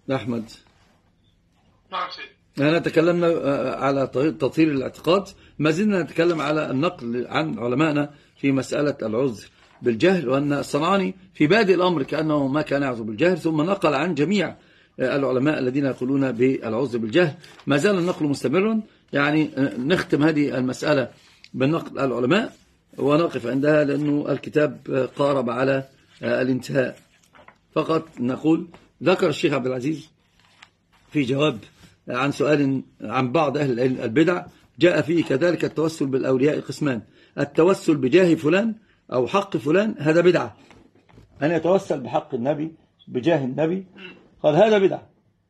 أحمد. نعم سيدي. أنا تكلمنا على تطهير الاعتقاد، ما زلنا نتكلم على النقل عن علمائنا في مسألة العذر بالجهل، وأن الصنعاني في بادئ الأمر كأنه ما كان يعذر بالجهل، ثم نقل عن جميع العلماء الذين يقولون بالعذر بالجهل. ما زال النقل مستمرا، يعني نختم هذه المسألة بالنقل العلماء ونقف عندها، لأنه الكتاب قارب على الانتهاء. فقط نقول ذكر الشيخ عبد العزيز في جواب عن سؤال عن بعض أهل البدع، جاء فيه كذلك التوسل بالأولياء قسمان: التوسل بجاه فلان أو حق فلان هذا بدعة، أن يتوسل بحق النبي بجاه النبي، قال هذا بدعة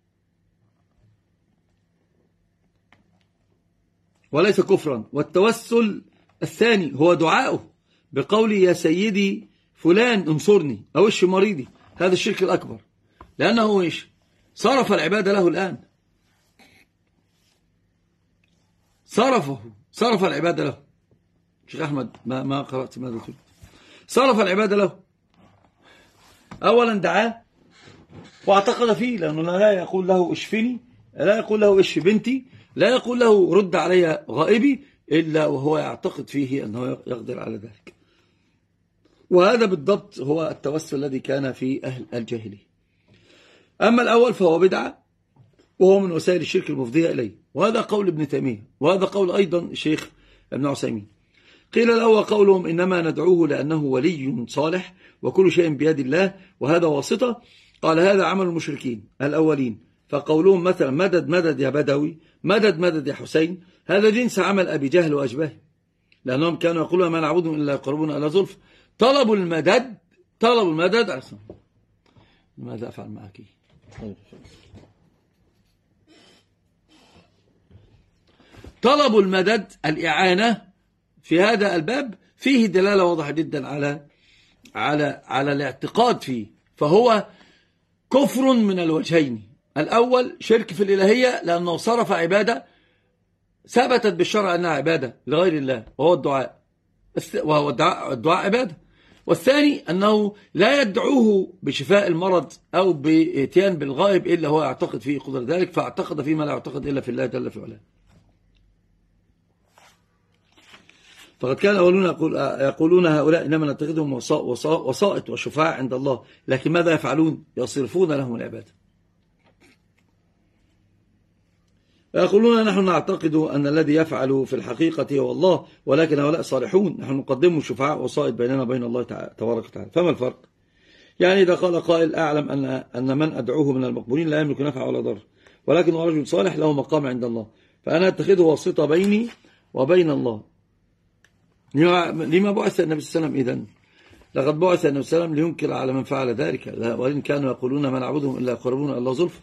وليس كفرا. والتوسل الثاني هو دعاؤه بقولي يا سيدي فلان انصرني أو اشف مريضي، هذا الشرك الأكبر، لأنه إيش؟ صرف العبادة له الآن، صرف العبادة له. شيخ أحمد ما قرأت ماذا تقول؟ صرف العبادة له. أولا دعاه واعتقد فيه، لأنه لا يقول له اشفني، لا يقول له اشف بنتي، لا يقول له رد علي غائبي، إلا وهو يعتقد فيه أنه يقدر على ذلك. وهذا بالضبط هو التوسل الذي كان في أهل الجاهلية. أما الأول فهو بدعة، وهو من وسائل الشرك المفضية إليه، وهذا قول ابن تيمية، وهذا قول أيضا الشيخ ابن عثيمين. قيل له قولهم إنما ندعوه لأنه ولي صالح وكل شيء بيد الله وهذا واسطة، قال هذا عمل المشركين الأولين. فقولهم مثلا مدد مدد يا بدوي، مدد مدد يا حسين، هذا جنس عمل أبي جهل وأشباهه، لأنهم كانوا يقولون ما نعبدهم إلا يقربون إلى زلف. طلبوا المدد ماذا أفعل معك؟ طلبوا المدد الإعانة في هذا الباب فيه دلالة واضحة جدا على الاعتقاد فيه، فهو كفر من الوجهين: الأول شرك في الإلهية لأنه صرف عبادة ثبتت بالشرع أنها عبادة لغير الله، وهو الدعاء عبادة. والثاني أنه لا يدعوه بشفاء المرض أو بإتيان بالغائب إلا هو يعتقد فيه قدر ذلك، فاعتقد فيما لا يعتقد إلا في الله جل في علاه. فقد كان أولون يقولون هؤلاء إنما نتخذهم وسائط وشفاعة عند الله، لكن ماذا يفعلون؟ يصرفون لهم العبادة. ويقولون نحن نعتقد أن الذي يفعل في الحقيقة هو الله، ولكن هؤلاء صالحون، نحن نقدم شفاعة وسائط بيننا وبين الله تبارك وتعالى. فما الفرق؟ يعني إذا قال قائل أعلم أن من أدعوه من المقبولين لا يملك نفع ولا ضر، ولكن هو رجل صالح له مقام عند الله، فأنا أتخذه واسطة بيني وبين الله. لما بعث النبي صلى الله عليه وسلم إذن؟ لقد بعث النبي صلى الله عليه وسلم لينكر على من فعل ذلك، وإن كانوا يقولون ما نعبدهم إلا يقربون إلى الله زلفى،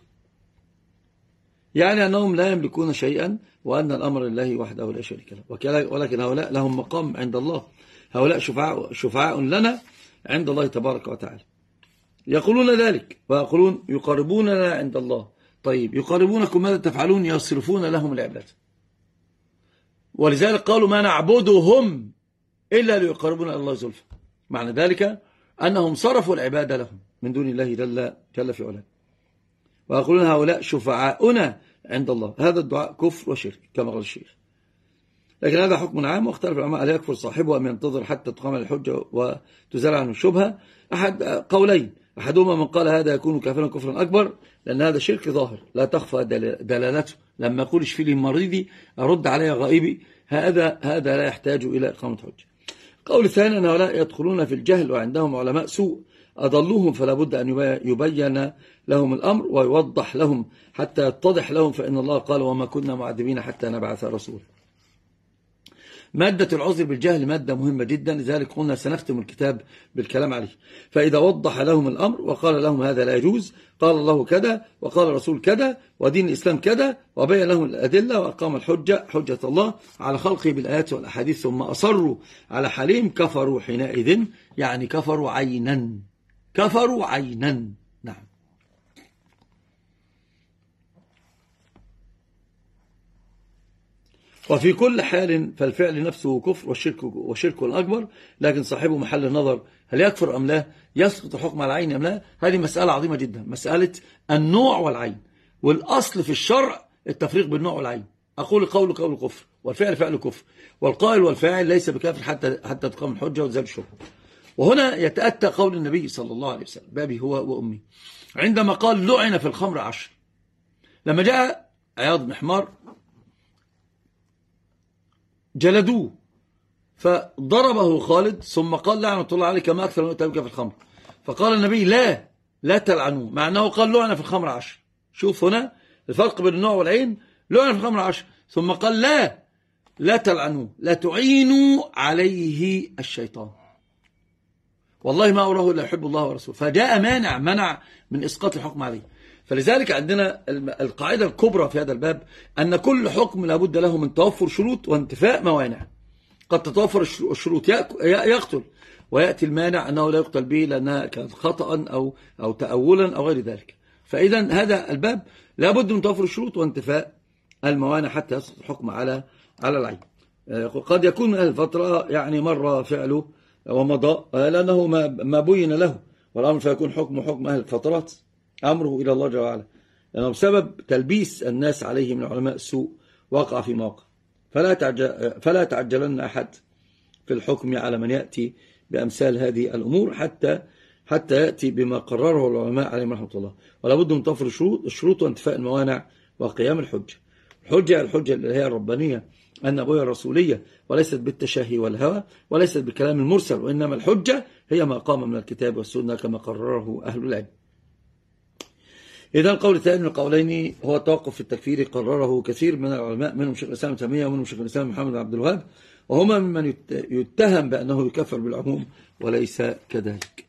يعني أنهم لا يملكون شيئا، وأن الأمر لله وحده لا شريك له، ولكن هؤلاء لهم مقام عند الله، هؤلاء شفعاء لنا عند الله تبارك وتعالى. يقولون ذلك ويقولون يقربوننا عند الله. طيب يقربونكم ماذا تفعلون؟ يصرفون لهم العبادة، ولذلك قالوا ما نعبدهم إلا ليقربونا إلى الله زلفى، معنى ذلك أنهم صرفوا العبادة لهم من دون الله جل في علاه. ويقولون هؤلاء شفعاؤنا عند الله، هذا الدعاء كفر وشرك كما قال الشيخ. لكن هذا حكم عام، واختلف العلماء هل يكفر صاحبه أم ينتظر حتى تقام الحجة وتزال عنه الشبهة. أحد قولين، أحدهما من قال هذا يكون كافرا كفرا أكبر، لأن هذا شرك ظاهر لا تخفى دلالته، لما يقول اشفي لي مريضي أرد علي غائبي، هذا لا يحتاج إلى إقامة حجة. قول الثاني أن هؤلاء يدخلون في الجهل وعندهم علماء سوء أضلوهم، فلا بد أن يبين لهم الأمر ويوضح لهم حتى يتضح لهم، فإن الله قال وما كنا معذبين حتى نبعث رسولا. مادة العذر بالجهل مادة مهمة جدا، لذلك قلنا سنختم الكتاب بالكلام عليه. فإذا وضح لهم الأمر وقال لهم هذا لا يجوز، قال الله كذا وقال الرسول كذا ودين الإسلام كذا، وبين لهم الأدلة وأقام حجة الله على خلقه بالآيات والأحاديث، ثم أصروا على حالهم، كفروا حينئذ، يعني كفروا عينا. نعم. وفي كل حال فالفعل نفسه كفر والشرك الأكبر، لكن صاحبه محل النظر هل يكفر أم لا، يسقط الحكم على العين أم لا. هذه مسألة عظيمة جدا، مسألة النوع والعين. والأصل في الشرع التفريق بالنوع والعين. أقول قول كفر والفعل فعل كفر، والقائل والفاعل ليس بكافر حتى تقام الحجة وتزال الشبهة. وهنا يتأتى قول النبي صلى الله عليه وسلم بابي هو وأمي عندما قال لعن في الخمر 10. لما جاء عياض بن حمار جلدوه فضربه خالد، ثم قال لعنة الله عليك ما أكثر من أتبك في الخمر. فقال النبي لا تلعنوه، مع أنه قال لعن في الخمر 10. شوف هنا الفرق بين النوع والعين. لعن في الخمر 10 ثم قال لا تلعنوه، لا تعينوا عليه الشيطان، والله ما أراه إلا يحب الله ورسوله. فجاء منع من إسقاط الحكم عليه. فلذلك عندنا القاعدة الكبرى في هذا الباب أن كل حكم لابد له من توفر شروط وانتفاء موانع. قد تتوفر الشروط يقتل، ويأتي المانع أنه لا يقتل به لأنها كانت خطأ أو تأولا أو غير ذلك. فإذا هذا الباب لابد من توفر الشروط وانتفاء الموانع حتى يسقط الحكم على العين. قد يكون من أهل الفترة يعني مر فعله ومضى لأنه ما بين له، والأمر فيكون حكم أهل الفترات أمره إلى الله جل وعلا، لأنه بسبب تلبيس الناس عليه من علماء السوء وقع في موقع. فلا تعجلن أحد في الحكم على من يأتي بأمثال هذه الأمور حتى يأتي بما قرره العلماء عليهم رحمة الله. ولا بد من توفر الشروط وانتفاء الموانع وقيام الحجة. الحجة اللي هي الربانية النبوية الرسولية، وليست بالتشهي والهوى، وليست بالكلام المرسل، وإنما الحجة هي ما قام من الكتاب والسنة كما قرره أهل العلم. إذا القول الثاني من القولين هو التوقف في التكفير، قرره كثير من العلماء منهم شيخ الإسلام ابن تيمية ومنهم شيخ الإسلام محمد بن عبد الوهاب، وهما ممن يتهم بأنه يكفر بالعموم وليس كذلك.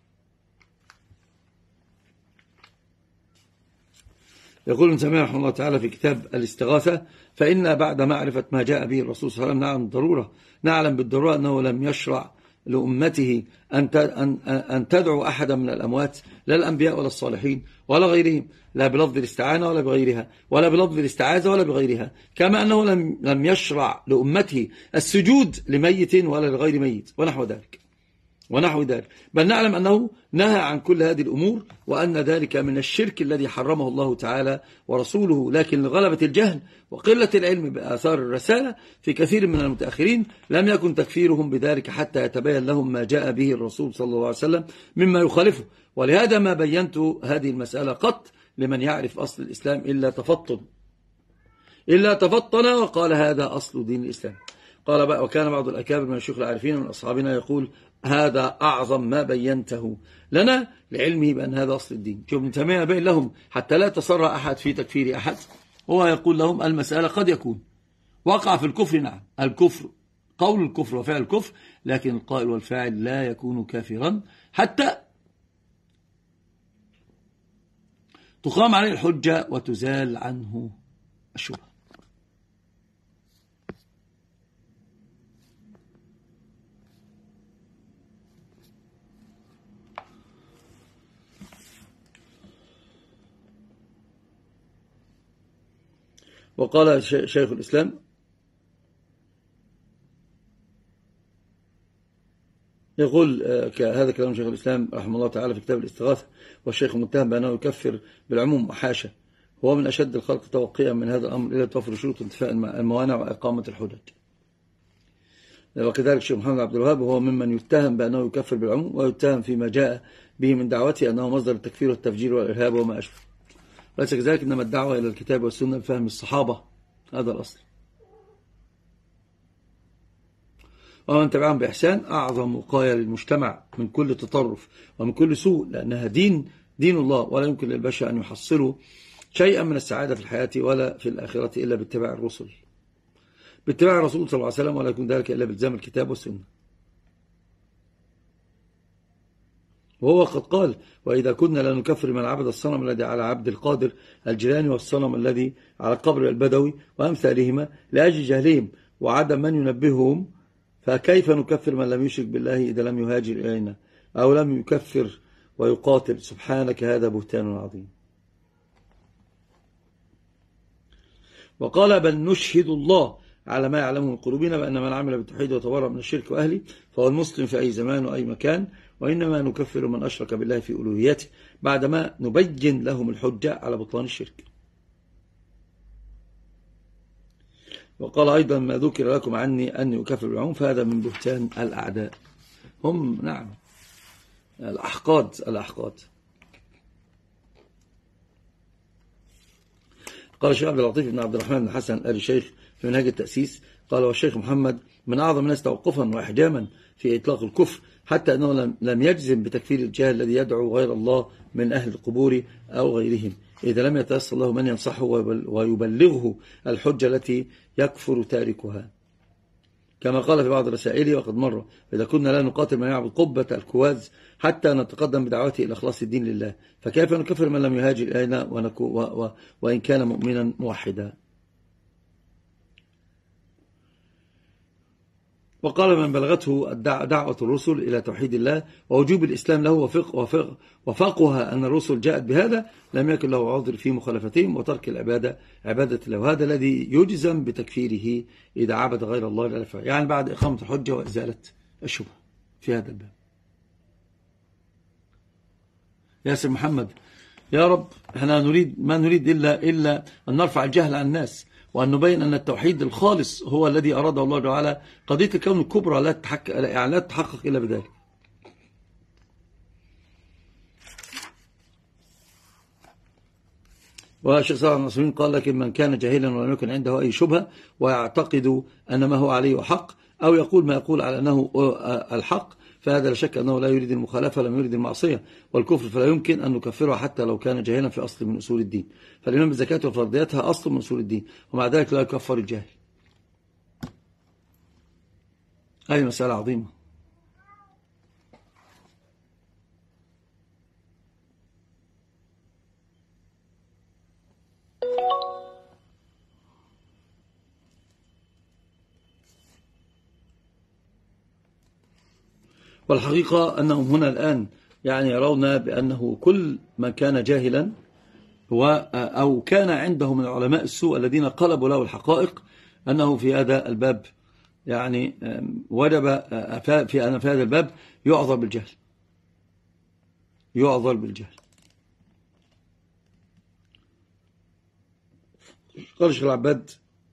يقول ابن تيمية رحمه الله تعالى في كتاب الاستغاثة: فإن بعد معرفة ما جاء به الرسول صلى الله عليه وسلم نعلم بالضرورة أنه لم يشرع لأمته أن تدعو أحدا من الأموات، لا الأنبياء ولا الصالحين ولا غيرهم، لا بلفظ الاستعانة ولا بغيرها، ولا بلفظ الاستعاذة ولا بغيرها، كما أنه لم يشرع لأمته السجود لميت ولا لغير ميت ونحو ذلك. بل نعلم أنه نهى عن كل هذه الأمور، وأن ذلك من الشرك الذي حرمه الله تعالى ورسوله، لكن لغلبة الجهل وقلة العلم بآثار الرسالة في كثير من المتأخرين لم يكن تكفيرهم بذلك حتى يتبين لهم ما جاء به الرسول صلى الله عليه وسلم مما يخالفه. ولهذا ما بينت هذه المسألة قط لمن يعرف أصل الإسلام إلا تفطن وقال هذا أصل دين الإسلام. قال بقى: وكان بعض الأكابر من الشيوخ العارفين من أصحابنا يقول: هذا أعظم ما بينته لنا لعلمه بأن هذا أصل الدين. شوف ابن تيمية بين لهم حتى لا يتسرع أحد في تكفير أحد، هو يقول لهم المسألة قد يكون وقع في الكفر، نعم الكفر قول الكفر وفعل الكفر، لكن القائل والفاعل لا يكون كافرا حتى تقام عليه الحجة وتزال عنه الشبهة. وقال شيخ الإسلام: يقول هذا كلام شيخ الإسلام رحمه الله تعالى في كتاب الاستغاثة: والشيخ متهم بأنه يكفر بالعموم، وحاشا، هو من أشد الخلق توقيا من هذا الأمر إلى توفر شروط وانتفاء الموانع وإقامة الحجج. وكذلك الشيخ محمد عبد الوهاب هو ممن يتهم بأنه يكفر بالعموم، ويتهم فيما جاء به من دعوته أنه مصدر التكفير والتفجير والإرهاب وما أشبه. وليس كذلك، إنما الدعوة إلى الكتاب والسنة بفهم الصحابة، هذا الأصل. ومن تبعهم بإحسان أعظم وقاية للمجتمع من كل تطرف ومن كل سوء، لأنها دين الله، ولا يمكن للبشر أن يحصلوا شيئا من السعادة في الحياة ولا في الآخرة إلا باتباع الرسل، باتباع الرسول صلى الله عليه وسلم، ولا يكون ذلك إلا بالتزام الكتاب والسنة. وهو قد قال: وإذا كنا لا نكفر من عبد الصنم الذي على عبد القادر الجيلاني، والصنم الذي على القبر البدوي وأمثالهما، لأجل جهلهم وعدم من ينبههم، فكيف نكفر من لم يشرك بالله إذا لم يهاجر إلينا أو لم يكفر ويقاتل؟ سبحانك، هذا بهتان عظيم. وقال: بل نشهد الله على ما يعلمه من قلوبنا بأن من عمل بالتوحيد وتبرأ من الشرك وأهله فهو المسلم في أي زمان وأي مكان، وإنما نكفر من أشرك بالله في ألوهيته بعدما نبين لهم الحجة على بطلان الشرك. وقال أيضا ما ذكر لكم عني أني أكفر بالعموم فهذا من بهتان الأعداء. هم نعم الأحقاد. قال الشيخ عبد اللطيف بن عبد الرحمن بن حسن آل الشيخ في منهاج التأسيس قال والشيخ محمد من أعظم الناس توقفا وإحجاما في إطلاق الكفر، حتى أنه لم يجزم بتكفير الجاهل الذي يدعو غير الله من أهل القبور أو غيرهم إذا لم يتيسر له من ينصحه ويبلغه الحجة التي يكفر تاركها، كما قال في بعض رسائله وقد مر إذا كنا لا نقاتل من يعبد قبة الكواز حتى نتقدم بدعوته إلى إخلاص الدين لله، فكيف نكفر من لم يهاجر إلينا وإن كان مؤمنا موحدا. وقال من بلغته دعوة الرسل إلى توحيد الله ووجوب الإسلام له وفقها أن الرسل جاءت بهذا لم يكن له عذر في مخالفتهم وترك عبادة الله، وهذا الذي يجزم بتكفيره إذا عبد غير الله للفعل، يعني بعد إقامة الحجة وإزالة الشبهة في هذا الباب. ياسر محمد يا رب احنا ما نريد إلا أن نرفع الجهل عن الناس وأن نبين أن التوحيد الخالص هو الذي أراده الله تعالى. قضية الكون الكبرى لا تتحقق إلا بذلك. والشيخ صالح النصرين قال لكن من كان جاهلا ولم يكن عنده أي شبهة ويعتقد أن ما هو عليه حق أو يقول ما يقول على أنه الحق فهذا لا شك أنه لا يريد المخالفة لم يريد المعصية والكفر، فلا يمكن أن نكفره حتى لو كان جاهلا في أصل من أصول الدين، فالإيمان بالزكاة وفرضياتها أصل من أصول الدين ومع ذلك لا يكفر الجاهل. هذه مسألة عظيمة. والحقيقة أنهم هنا الآن يعني يرون بأنه كل من كان جاهلا أو كان عنده من علماء السوء الذين قلبوا له الحقائق أنه في هذا الباب يعني وجب في هذا الباب يعذر بالجهل. قال الشيخ العباد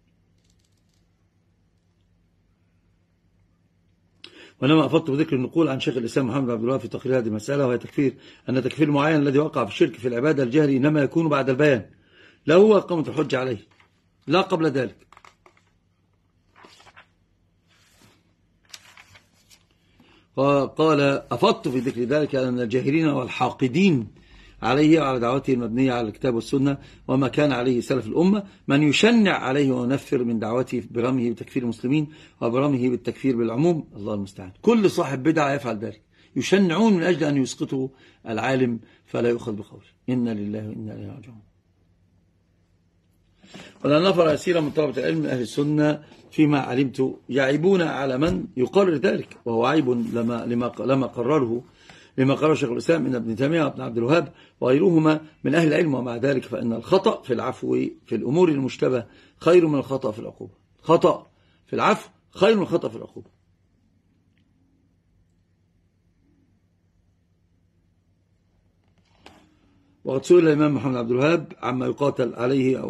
ولما أفضت بذكر النقول عن شيخ الإسلام محمد عبد الوهاب في تقرير هذه المسألة وهي أن تكفير معين الذي وقع في الشرك في العبادة الجهري إنما يكون بعد البيان لا هو إقامة الحجة عليه لا قبل ذلك. قال أفضت في ذكر ذلك أن الجاهلين والحاقدين عليه وعلى دعوته المبنية على الكتاب والسنة وما كان عليه سلف الأمة من يشنع عليه ونفر من دعوته برميه بتكفير المسلمين وبرميه بالتكفير بالعموم. الله المستعان. كل صاحب بدعة يفعل ذلك، يشنعون من أجل أن يسقطوا العالم فلا يؤخذ بقوله. إنا لله وإنا إليه راجعون. ولا نفر يسير من طلبة العلم من أهل السنة فيما علمت يعيبون على من يقرر ذلك، وهو عيب لما قرره شيخ الإسلام من ابن تيمية وابن عبد الوهاب وغيرهما من أهل العلم، ومع ذلك فإن الخطأ في العفو في الأمور المشتبه خير من الخطأ في العقوبة. خطأ في العفو خير من الخطأ في العقوبة. وقد سئل الإمام محمد عبد الوهاب عما يقاتل عليه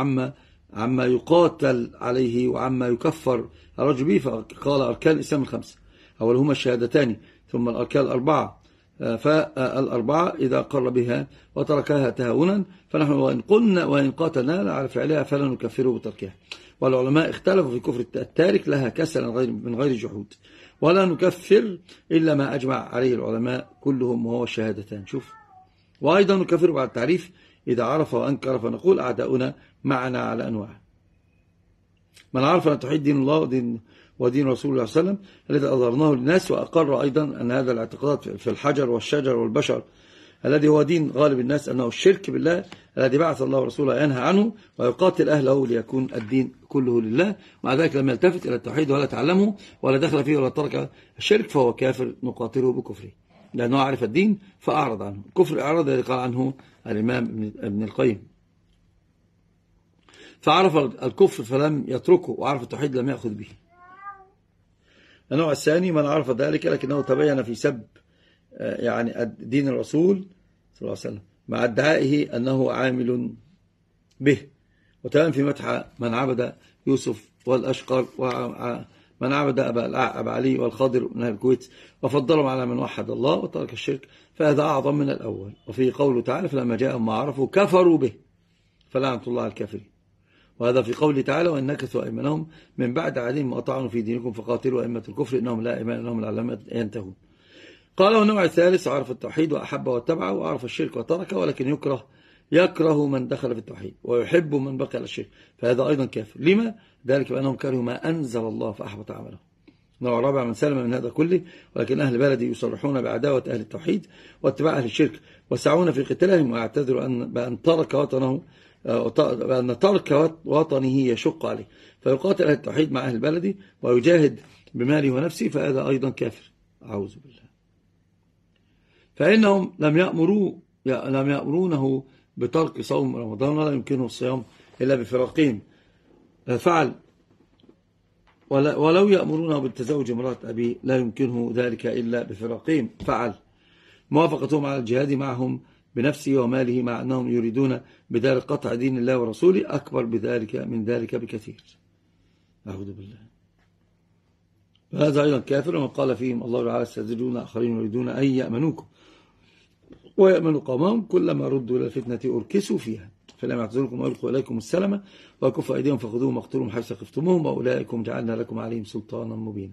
وعما يكفر الرجل به، فقال أركان الإسلام الخمسة أولهما الشهادتان ثم الأركان الأربعة، فالأربعة إذا قر بها وتركها تهاونا فنحن وإن قاتلنا على فعلها فلا نكفره بتركها. والعلماء اختلفوا في كفر التارك لها كسلا من غير جحود، ولا نكفر إلا ما أجمع عليه العلماء كلهم وهو الشهادتان. شوف. وأيضا نكفر بعد التعريف إذا عرف وأنكر، فنقول أعداؤنا معنا على أنواع. من عرف أن توحيد دين الله ودين رسول الله صلى الله عليه وسلم الذي أظهرناه للناس، وأقر أيضا أن هذا الاعتقادات في الحجر والشجر والبشر الذي هو دين غالب الناس أنه الشرك بالله الذي بعث الله ورسوله ينهى عنه ويقاتل أهله ليكون الدين كله لله، مع ذلك لم يلتفت إلى التوحيد ولا تعلمه ولا دخل فيه ولا ترك الشرك فهو كافر نقاتله بكفره لأنه عرف الدين فأعرض عنه. كفر إعراض الذي قال عنه الإمام ابن القيم. فعرف الكفر فلم يتركه، وعرف التوحيد لم يأخذ به. النوع الثاني من عرف ذلك لكنه تبين في سب يعني دين الرسول صلى الله عليه وسلم مع ادعائه أنه عامل به، وتبين في مدح من عبد يوسف والأشقر ومن عبد أبا علي والخضر من الكويت وفضلهم على من وحد الله وترك الشرك، فهذا أعظم من الأول. وفي قوله تعالى فلما جاءهم ما عرفوا كفروا به فلعنة الله على الكافرين. وهذا في قوله تعالى وإن نكثوا أيمانهم من بعد عهدهم وطعنوا في دينكم فقاتلوا أئمة الكفر إنهم لا أيمان لهم لعلهم ينتهون. قال النوع الثالث عرف التوحيد وأحبه واتبعه وعرف الشرك وتركه، ولكن يكره من دخل في التوحيد ويحب من بقي على الشرك، فهذا أيضا كافر. لما؟ ذلك بأنهم كرهوا ما أنزل الله فأحبط عمله. النوع الرابع من سلم من هذا كله، ولكن أهل بلدي يصرحون بعداوة أهل التوحيد واتباع أهل الشرك وسعون في قتالهم، ويعتذروا بأن ترك وطنه يشق عليه، فيقاتل أهل التوحيد مع أهل البلد ويجاهد بماله ونفسه، فهذا أيضا كافر. أعوذ بالله. فإنهم لم يأمرونه بترك صوم رمضان ولا يمكنه الصيام إلا بفراقهم فعل، ولو يأمرونه بالتزوج امرأة أبيه لا يمكنه ذلك إلا بفراقهم فعل. موافقتهم على الجهاد معهم بنفسه وماله مع أنهم يريدون بذلك قطع دين الله ورسوله أكبر من ذلك بكثير. أعوذ بالله. هذا أيضا كافر. ومن قال فيهم الله تعالى يستأذنون آخرين يريدون أن يأمنوكم ويأمنوا قومهم كلما ردوا إلى الفتنة أركسوا فيها فلم يعتزلكم ويلقوا إليكم السلام وكفوا أيديهم فخذوهم واقتلوهم حيث خفتموهم وأولئكم جعلنا لكم عليهم سلطانا مبينا.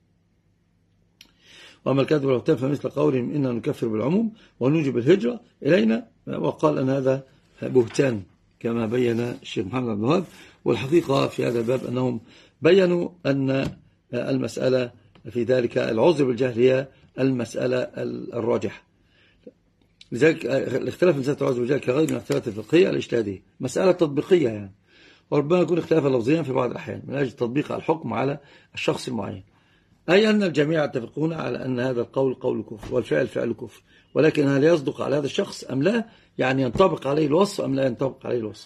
وأما الكذب والبهتان فمثل قولهم إننا نكفر بالعموم ونوجب الهجرة إلينا، وقال أن هذا بهتان كما بين الشيخ محمد بن وهاب. والحقيقة في هذا الباب أنهم بينوا أن المسألة في ذلك العذر بالجهل هي المسألة الراجحة. لذلك الاختلاف في مسألة العذر بالجهل كغير من الاختلافات الفقهية الاجتهادية مسألة تطبيقية يعني، وربما يكون اختلافا لفظيا في بعض الأحيان من أجل تطبيق الحكم على الشخص المعين، أي أن الجميع يتفقون على أن هذا القول قول كفر والفعل فعل كفر، ولكن هل يصدق على هذا الشخص أم لا؟ يعني ينطبق عليه الوصف أم لا ينطبق عليه الوصف؟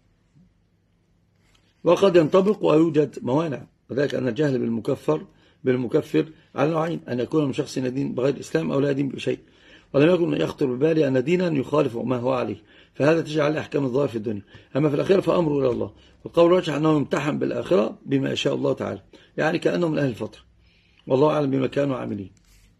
وقد ينطبق ويوجد موانع، وذلك أن الجهل بالمكفر على نوعين: أن يكون من شخص يدين بغير الإسلام أو لا يدين بشيء ولم يكن يخطر ببالي أن دينا يخالف ما هو عليه، فهذا تجعل أحكام الظاهر في الدنيا، أما في الآخرة فأمره إلى الله. والقول راجح أنه يمتحن بالآخرة بما يشاء الله تعالى، يعني كأنه من أهل الفترة، والله أعلم بما كانوا عاملين.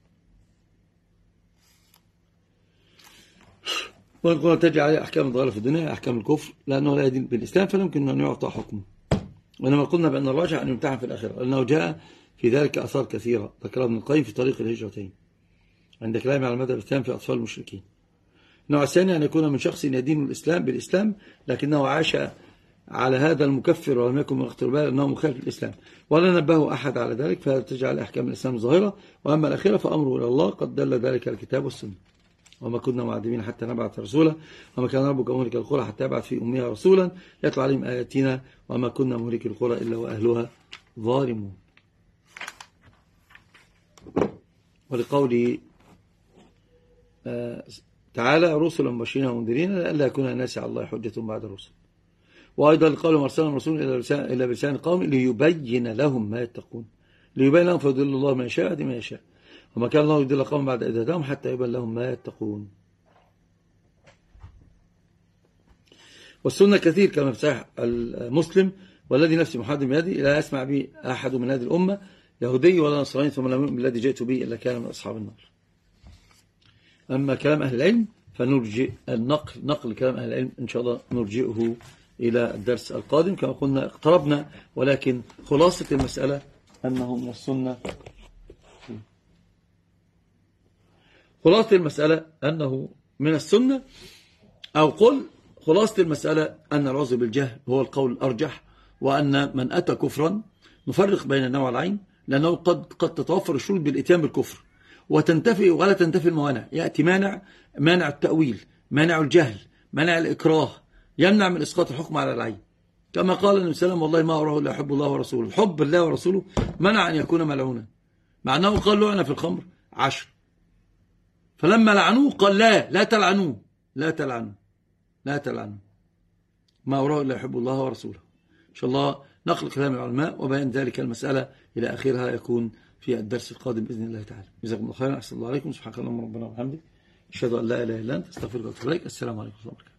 ونقول تجعل عليه أحكام الظاهر في الدنيا أحكام الكفر لأنه لا يدين بالإسلام فلا يمكن أن يعطى حكمه. وإنما قلنا بأن الراجح أن يمتحن في الآخرة لأنه جاء في ذلك أثار كثيرة ذكرها ابن القيم في طريق الهجرتين عند كلامه على المذهب الإسلام في أطفال المشركين. النوع الثاني أن يكون من شخص يدين الإسلام بالإسلام لكنه عاش على هذا المكفر ولم يكن من اختربال أنه مخالف الإسلام ولا نبهه أحد على ذلك، فتجعل أحكام الإسلام ظاهرة. وأما الأخيرة فأمره إلى الله، قد دل ذلك الكتاب والسنة. وما كنا معذبين حتى نبعث رسولا وما كان ربك مهلك القرى حتى يبعث في أمها رسولا يتلو عليهم آياتنا وما كنا مهلك القرى إلا وأهلها ظالمون. ولقوله تعالى رسلا مبشرين ومنذرين لئلا يكون الناس على الله حجة بعد الرسل. وأيضا لقوله أرسلنا رسولا إلى بلسان القوم ليبين لهم ما يتقون، ليبين لهم فيضل الله ما يشاء بما يشاء وما كان الله يضل قوم بعد إذ هداهم حتى يبين لهم ما يتقون. والسنة كثير كما في صحيح المسلم والذي نفسي محمد بيدي لا يسمع به أحد من هذه الأمة يهودي ولا نصراني ثم لا يؤمن بالذي جئت به إلا كان من أصحاب النار. أما كلام أهل العلم فنرجئ نقل كلام أهل العلم إن شاء الله نرجئه إلى الدرس القادم. كما قلنا اقتربنا، ولكن خلاصة المسألة أنه من السنة. خلاصة المسألة أنه من السنة، أو قل خلاصة المسألة أن العذر بالجهل هو القول الأرجح، وأن من أتى كفرا نفرق بين النوع والعين، لأنه قد تتوفر الشروط بالإتيان بالكفر وتنتفي ولا تنتفي الموانع. يأتي مانع التأويل، مانع الجهل، مانع الإكراه، يمنع من إسقاط الحكم على العين. كما قال النبي صلى الله عليه وسلم والله ما أراه إلا يحب الله ورسوله. حب الله ورسوله منع أن يكون ملعونا، مع أنه قال لعن في الخمر 10، فلما لعنوه قال لا تلعنوه، لا تلعنوه، لا تلعنوه، ما أراه إلا يحب الله ورسوله. إن شاء الله نقل كلام العلماء وبيان ذلك المسألة إلى آخرها يكون في الدرس القادم بإذن الله تعالى. جزاكم الله خيرا. أحسن الله عليكم. سبحانك اللهم ربنا وبحمدك أشهد أن لا إله إلا أنت أستغفرك وأتوب إليك. السلام عليكم ورحمة الله وبركاته.